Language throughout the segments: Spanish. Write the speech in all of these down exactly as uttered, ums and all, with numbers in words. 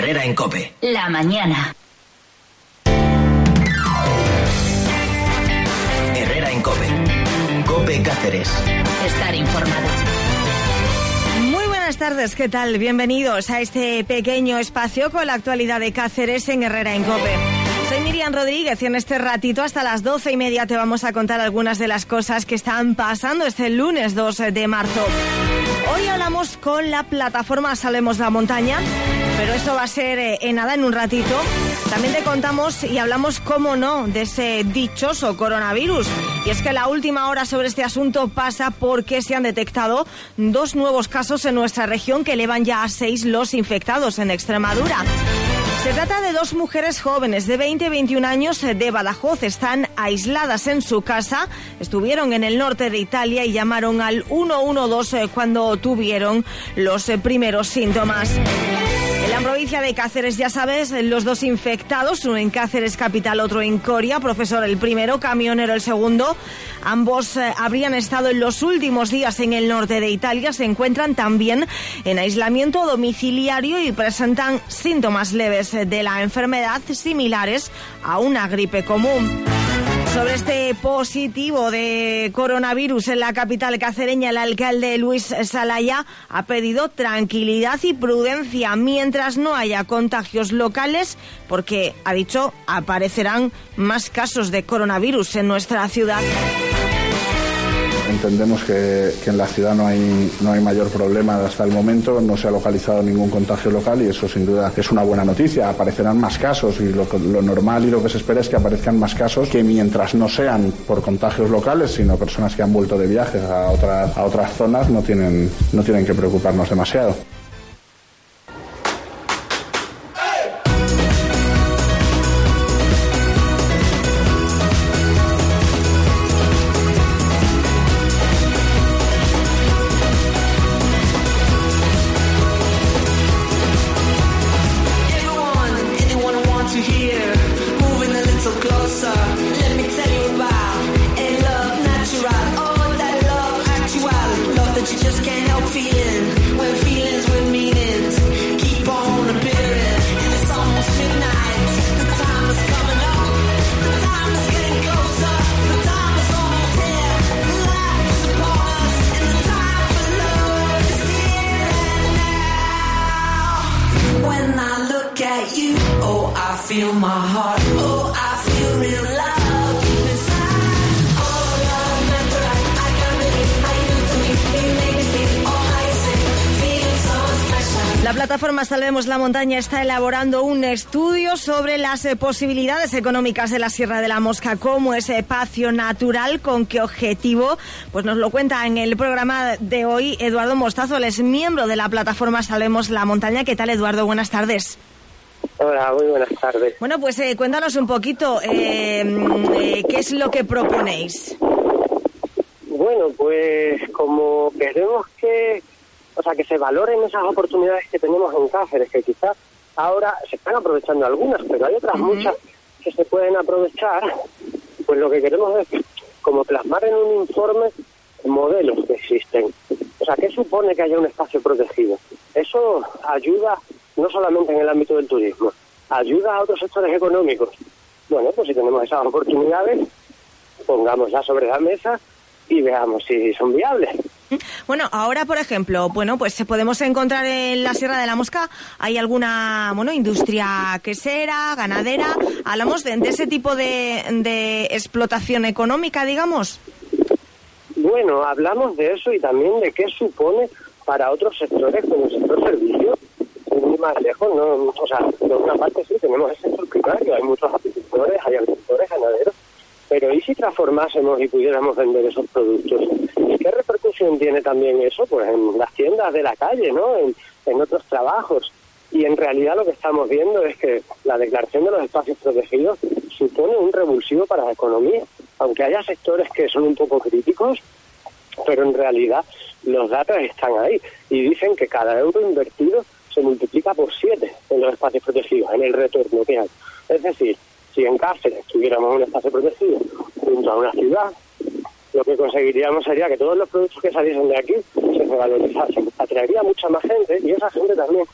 Herrera en COPE. La mañana. Herrera en COPE. COPE Cáceres. Estar informado. Muy buenas tardes, ¿qué tal? Bienvenidos a este pequeño espacio con la actualidad de Cáceres en Herrera en COPE. Soy Miriam Rodríguez y en este ratito hasta las doce y media te vamos a contar algunas de las cosas que están pasando este lunes dos de marzo. Hoy hablamos con la plataforma Salvemos la Montaña, pero esto va a ser eh, en nada, en un ratito. También te contamos y hablamos, cómo no, de ese dichoso coronavirus. Y es que la última hora sobre este asunto pasa porque se han detectado dos nuevos casos en nuestra región que elevan ya a seis los infectados en Extremadura. Se trata de dos mujeres jóvenes de veinte y veintiún años de Badajoz. Están aisladas en su casa, estuvieron en el norte de Italia y llamaron al uno uno dos cuando tuvieron los primeros síntomas. En la provincia de Cáceres, ya sabes, los dos infectados, uno en Cáceres capital, otro en Coria, profesor el primero, camionero el segundo. Ambos eh, habrían estado en los últimos días en el norte de Italia, se encuentran también en aislamiento domiciliario y presentan síntomas leves de la enfermedad similares a una gripe común. Sobre este positivo de coronavirus en la capital cacereña, el alcalde Luis Salaya ha pedido tranquilidad y prudencia mientras no haya contagios locales, porque, ha dicho, aparecerán más casos de coronavirus en nuestra ciudad. Entendemos que, que en la ciudad no hay, no hay mayor problema hasta el momento, no se ha localizado ningún contagio local y eso sin duda es una buena noticia. Aparecerán más casos y lo, lo normal y lo que se espera es que aparezcan más casos que mientras no sean por contagios locales, sino personas que han vuelto de viajes a otras, a otras zonas, no tienen, no tienen que preocuparnos demasiado. La plataforma Salvemos la Montaña está elaborando un estudio sobre las eh, posibilidades económicas de la Sierra de la Mosca como ese espacio natural. ¿Con qué objetivo? Pues nos lo cuenta en el programa de hoy Eduardo Mostazo, él es miembro de la plataforma Salvemos la Montaña. ¿Qué tal, Eduardo? Buenas tardes. Hola, muy buenas tardes. Bueno, pues eh, cuéntanos un poquito, eh, eh, ¿qué es lo que proponéis? Bueno, pues como queremos que, o sea, que se valoren esas oportunidades que tenemos en Cáceres, que quizás ahora se están aprovechando algunas, pero hay otras uh-huh. muchas que se pueden aprovechar, pues lo que queremos es como plasmar en un informe modelos que existen. O sea, ¿qué supone que haya un espacio protegido? Eso ayuda no solamente en el ámbito del turismo, ayuda a otros sectores económicos. Bueno, pues si tenemos esas oportunidades, pongámoslas sobre la mesa y veamos si son viables. Bueno, ahora, por ejemplo, bueno, pues podemos encontrar en la Sierra de la Mosca, ¿hay alguna, bueno, industria quesera, ganadera? ¿Hablamos de, de ese tipo de, de explotación económica, digamos? Bueno, hablamos de eso y también de qué supone para otros sectores, como el sector servicios, muy más lejos, ¿no? O sea, por una parte sí, tenemos el sector primario, hay muchos apicultores, hay agricultores, ganaderos, pero ¿y si transformásemos y pudiéramos vender esos productos? ¿Y qué repercusión tiene también eso? Pues en las tiendas de la calle, ¿no? En, en otros trabajos. Y en realidad lo que estamos viendo es que la declaración de los espacios protegidos supone un revulsivo para la economía. Aunque haya sectores que son un poco críticos, pero en realidad los datos están ahí. Y dicen que cada euro invertido se multiplica por siete en los espacios protegidos, en el retorno que hay. Es decir, si en Cáceres tuviéramos un espacio protegido junto a una ciudad, lo que conseguiríamos sería que todos los productos que saliesen de aquí se revalorizasen. Atraería mucha más gente y esa gente también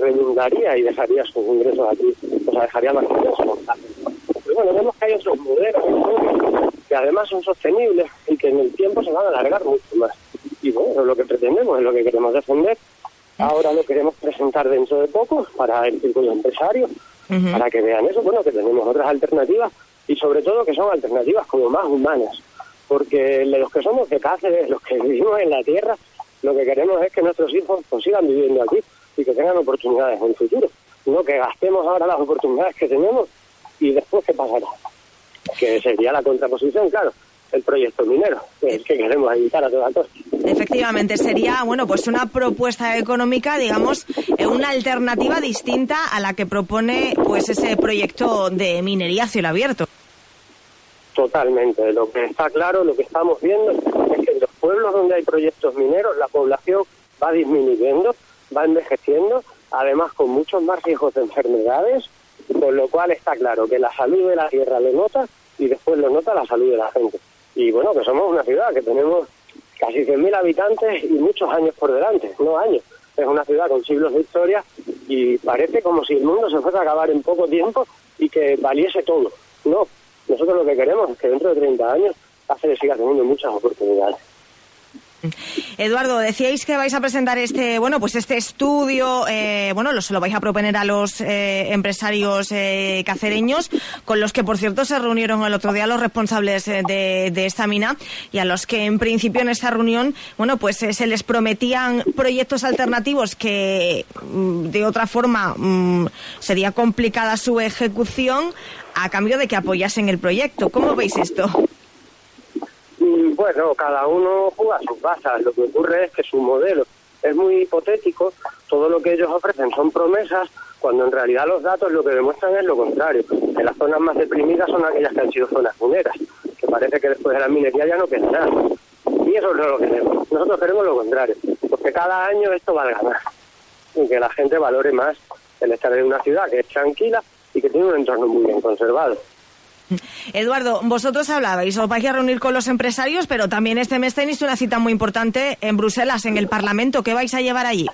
redundaría y dejaría sus ingresos aquí, o sea, dejaría más ingresos. Pero bueno, vemos que hay otros modelos que además son sostenibles y que en el tiempo se van a alargar mucho más. Y bueno, eso es lo que pretendemos, es lo que queremos defender. Ahora lo queremos presentar dentro de poco para el círculo empresario, uh-huh. para que vean eso, bueno, que tenemos otras alternativas y sobre todo que son alternativas como más humanas. Porque los que somos de Cáceres, los que vivimos en la tierra, lo que queremos es que nuestros hijos pues, sigan viviendo aquí y que tengan oportunidades en el futuro. No que gastemos ahora las oportunidades que tenemos y después ¿qué pasará? Que sería la contraposición, claro, el proyecto minero, que es que queremos evitar a toda costa. Efectivamente, sería, bueno, pues una propuesta económica, digamos, una alternativa distinta a la que propone pues ese proyecto de minería a cielo abierto. Totalmente. Lo que está claro, lo que estamos viendo es que en los pueblos donde hay proyectos mineros la población va disminuyendo, va envejeciendo, además con muchos más riesgos de enfermedades, con lo cual está claro que la salud de la tierra lo nota y después lo nota la salud de la gente. Y bueno, que somos una ciudad que tenemos casi cien mil habitantes y muchos años por delante, no años. Es una ciudad con siglos de historia y parece como si el mundo se fuese a acabar en poco tiempo y que valiese todo. No. Nosotros lo que queremos es que dentro de treinta años Cáceres siga teniendo muchas oportunidades. Eduardo, decíais que vais a presentar este, bueno, pues este estudio, eh, bueno, lo, se lo vais a proponer a los eh, empresarios eh, cacereños, con los que, por cierto, se reunieron el otro día los responsables eh, de, de esta mina y a los que, en principio, en esta reunión, bueno, pues eh, se les prometían proyectos alternativos que, de otra forma, mmm, sería complicada su ejecución a cambio de que apoyasen el proyecto. ¿Cómo veis esto? Bueno, cada uno juega a sus bazas. Lo que ocurre es que su modelo es muy hipotético. Todo lo que ellos ofrecen son promesas, cuando en realidad los datos lo que demuestran es lo contrario. Que las zonas más deprimidas son aquellas que han sido zonas mineras, que parece que después de la minería ya no queda nada. Y eso no lo queremos. Nosotros queremos lo contrario, porque cada año esto valga más y que la gente valore más el estar en una ciudad que es tranquila y que tiene un entorno muy bien conservado. Eduardo, vosotros hablabais, os vais a reunir con los empresarios, pero también este mes tenéis una cita muy importante en Bruselas, en el Parlamento. ¿Qué vais a llevar allí?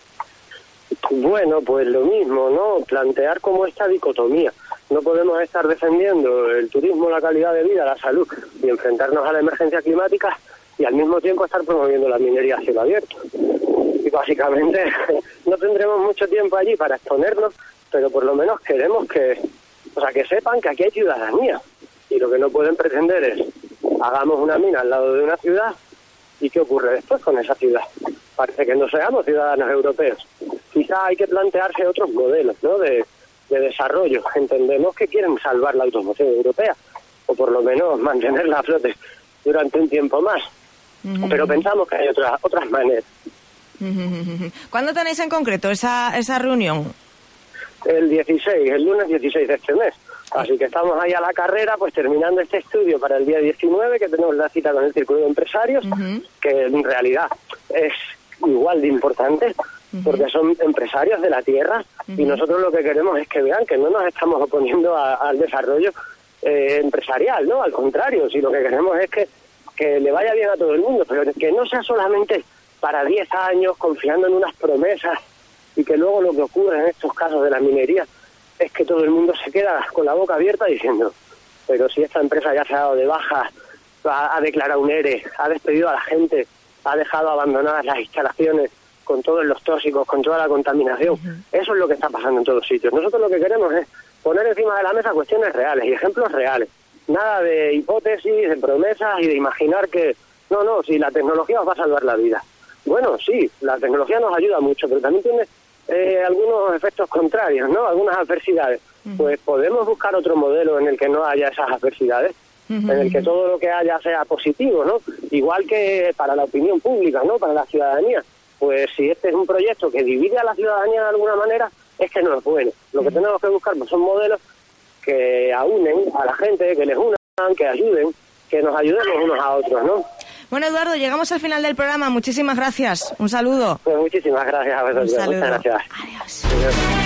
Bueno, pues lo mismo, ¿no? Plantear como esta dicotomía. No podemos estar defendiendo el turismo, la calidad de vida, la salud y enfrentarnos a la emergencia climática y al mismo tiempo estar promoviendo la minería a cielo abierto. Y básicamente no tendremos mucho tiempo allí para exponernos, pero por lo menos queremos que, o sea, que sepan que aquí hay ciudadanía y lo que no pueden pretender es hagamos una mina al lado de una ciudad y ¿qué ocurre después con esa ciudad? Parece que no seamos ciudadanos europeos. Quizá hay que plantearse otros modelos, ¿no? de, de desarrollo. Entendemos que quieren salvar la automoción europea o por lo menos mantenerla a flote durante un tiempo más. Uh-huh. Pero pensamos que hay otras otras maneras. Uh-huh. ¿Cuándo tenéis en concreto esa esa reunión? El dieciséis, el lunes dieciséis de este mes. Así que estamos ahí a la carrera, pues terminando este estudio para el día diecinueve, que tenemos la cita con el Círculo de Empresarios, uh-huh. que en realidad es igual de importante, uh-huh. porque son empresarios de la tierra, uh-huh. y nosotros lo que queremos es que vean que no nos estamos oponiendo a, al desarrollo eh, empresarial, ¿no? Al contrario, si lo que queremos es que, que le vaya bien a todo el mundo, pero que no sea solamente para diez años confiando en unas promesas y que luego lo que ocurre en estos casos de la minería es que todo el mundo se queda con la boca abierta diciendo, pero si esta empresa ya se ha dado de baja, ha, ha declarado un ERE, ha despedido a la gente, ha dejado abandonadas las instalaciones con todos los tóxicos, con toda la contaminación. Uh-huh. Eso es lo que está pasando en todos sitios. Nosotros lo que queremos es poner encima de la mesa cuestiones reales y ejemplos reales. Nada de hipótesis, de promesas y de imaginar que, no, no, si la tecnología os va a salvar la vida. Bueno, sí, la tecnología nos ayuda mucho, pero también tiene eh, algunos efectos contrarios, ¿no? Algunas adversidades. Uh-huh. Pues podemos buscar otro modelo en el que no haya esas adversidades, uh-huh. en el que todo lo que haya sea positivo, ¿no? Igual que para la opinión pública, ¿no? Para la ciudadanía. Pues si este es un proyecto que divide a la ciudadanía de alguna manera, es que no es bueno. Lo que tenemos que buscar pues, son modelos que aúnen a la gente, que les unan, que ayuden, que nos ayudemos unos a otros, ¿no? Bueno, Eduardo, llegamos al final del programa. Muchísimas gracias. Un saludo. Pues muchísimas gracias a vosotros. Un saludo. Muchas gracias. Adiós. Adiós.